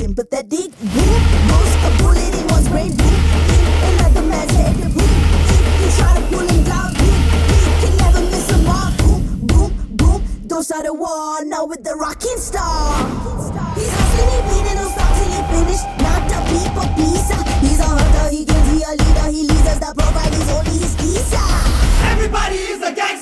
sympathetic. Boom, goes a bullet in one's brain. Boom, another man's head. Boom, you try to pull him down. Boom, can never miss a mark. Boom, boom, boom. Don't start a war now with the rocking star. He's hustling, he bleeding, don't stop till he finish. Not a people pizza. He's a hunter, he kills, he a leader. He leads us, the profile is only his teaser. Everybody is a gangster.